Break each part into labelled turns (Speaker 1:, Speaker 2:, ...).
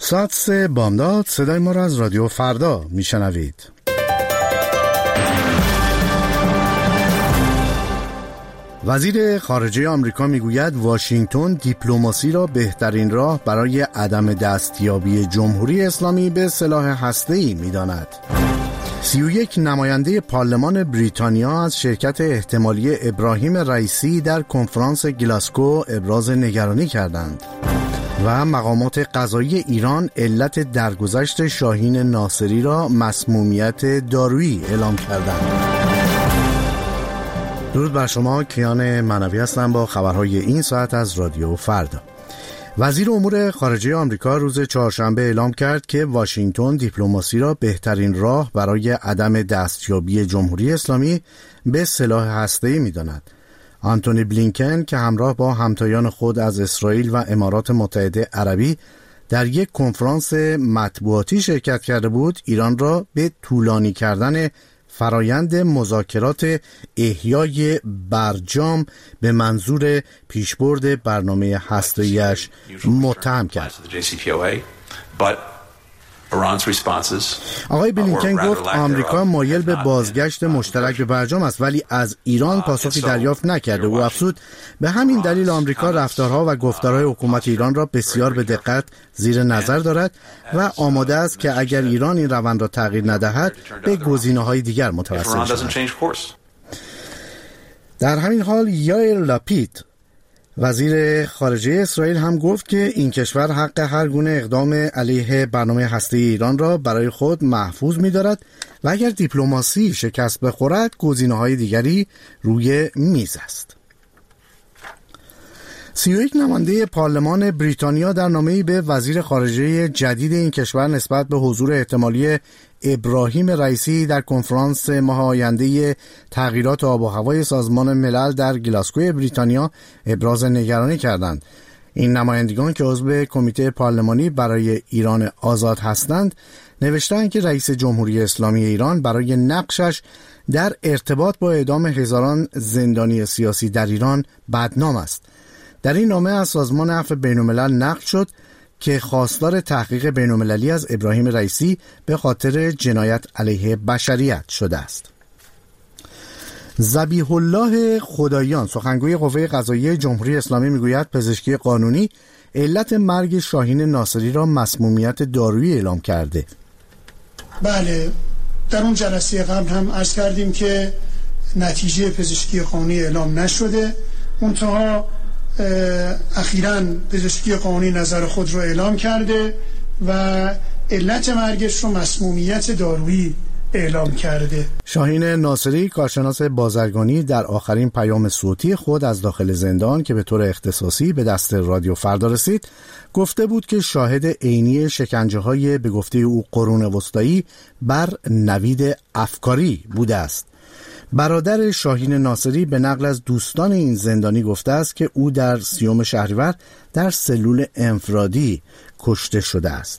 Speaker 1: ساعت 3 بامداد صدای ما را از رادیو فردا میشنوید. وزیر خارجه آمریکا میگوید واشنگتن دیپلماسی را بهترین راه برای عدم دستیابی جمهوری اسلامی به سلاح هسته‌ای می‌داند. 31 نماینده پارلمان بریتانیا از شرکت احتمالی ابراهیم رئیسی در کنفرانس گلاسگو ابراز نگرانی کردند و مقامات قضایی ایران علت درگذشت شاهین ناصری را مسمومیت دارویی اعلام کردند. درود بر شما، کیان منوی هستم با خبرهای این ساعت از رادیو فردا. وزیر امور خارجه آمریکا روز چهارشنبه اعلام کرد که واشنگتن دیپلماسی را بهترین راه برای عدم دستیابی جمهوری اسلامی به سلاح هسته‌ای می‌داند. آنتونی بلینکن که همراه با همتایان خود از اسرائیل و امارات متحده عربی در یک کنفرانس مطبوعاتی شرکت کرده بود، ایران را به طولانی کردن فرایند مذاکرات احیای برجام به منظور پیشبرد برنامه هسته‌ای‌اش متهم کرد. آقای بلینکن گفت آمریکا مایل به بازگشت مشترک به برجام است، ولی از ایران پاسخی دریافت نکرده. او افزود به همین دلیل آمریکا رفتارها و گفتارهای حکومت ایران را بسیار به دقت زیر نظر دارد و آماده است که اگر ایران این روند را تغییر ندهد به گزینه‌های دیگر متوسل شود. در همین حال یائیر لاپید وزیر خارجه اسرائیل هم گفت که این کشور حق هر گونه اقدام علیه برنامه هسته‌ای ایران را برای خود محفوظ می‌دارد و اگر دیپلماسی شکست بخورد گزینه‌های دیگری روی میز است. 31 نماینده پارلمان بریتانیا در نامه‌ای به وزیر خارجه جدید این کشور نسبت به حضور احتمالی ابراهیم رئیسی در کنفرانس ماه آینده تغییرات آب و هوای سازمان ملل در گلاسگو بریتانیا ابراز نگرانی کردند. این نمایندگان که عضو کمیته پارلمانی برای ایران آزاد هستند نوشتند که رئیس جمهوری اسلامی ایران برای نقشش در ارتباط با اعدام هزاران زندانی سیاسی در ایران بدنام است. در این نامه از سازمان عفو بین‌الملل نقل شد که خواستار تحقیق بین‌المللی از ابراهیم رئیسی به خاطر جنایت علیه بشریت شده است. ذبیح الله خداییان سخنگوی قوه قضاییه جمهوری اسلامی میگوید پزشکی قانونی علت مرگ شاهین ناصری را مسمومیت دارویی اعلام کرده.
Speaker 2: بله، در اون جلسه قبل هم عرض کردیم که نتیجه پزشکی قانونی اعلام نشده، منتها اخیراً پزشکی قانونی نظر خود رو اعلام کرده و علت مرگش رو مسمومیت دارویی اعلام کرده.
Speaker 1: شاهین ناصری کارشناس بازرگانی در آخرین پیام صوتی خود از داخل زندان که به طور اختصاصی به دست رادیو فردا رسید گفته بود که شاهد عینی شکنجه‌های به گفته او قرون وسطایی بر نوید افکاری بوده است. برادر شاهین ناصری به نقل از دوستان این زندانی گفته است که او در 30 شهریور در سلول انفرادی کشته شده است.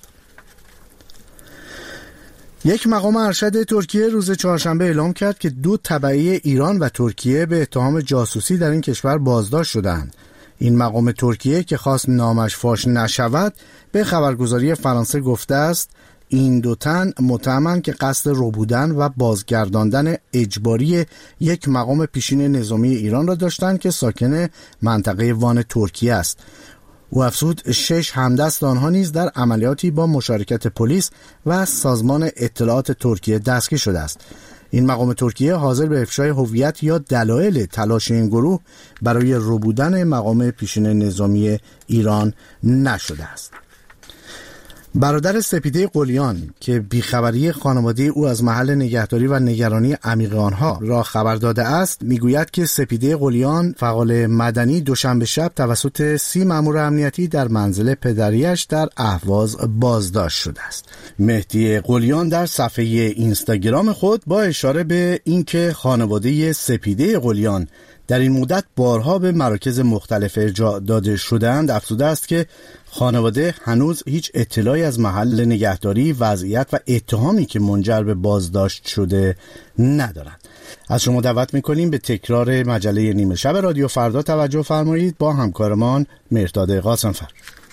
Speaker 1: یک مقام ارشد ترکیه روز چهارشنبه اعلام کرد که 2 تبعی ایران و ترکیه به اتهام جاسوسی در این کشور بازداشت شدند. این مقام ترکیه که خواست نامش فاش نشود به خبرگزاری فرانسه گفته است این 2 تن متهمند که قصد ربودن و بازگرداندن اجباری یک مقام پیشین نظامی ایران را داشتند که ساکن منطقه وان ترکیه است. او افزود 6 همدست آنها نیز در عملیاتی با مشارکت پلیس و سازمان اطلاعات ترکیه دستگیر شده است. این مقام ترکیه حاضر به افشای هویت یا دلایل تلاش این گروه برای ربودن مقام پیشین نظامی ایران نشده است. برادر سپیده قلیان که بیخبری خانواده او از محل نگهداری و نگرانی عمیق آنها را خبر داده است میگوید که سپیده قلیان فعال مدنی دوشنبه شب توسط 30 مأمور امنیتی در منزل پدریش در اهواز بازداشت شده است. مهدی قلیان در صفحه اینستاگرام خود با اشاره به اینکه خانواده سپیده قلیان در این مدت بارها به مراکز مختلف ارجاع داده شدند افزوده است که خانواده هنوز هیچ اطلاعی از محل نگهداری، وضعیت و اتهامی که منجر به بازداشت شده ندارند. از شما دعوت می‌کنیم به تکرار مجله نیمه شب رادیو فردا توجه فرمایید با همکارمان مرداد قاسم‌فر.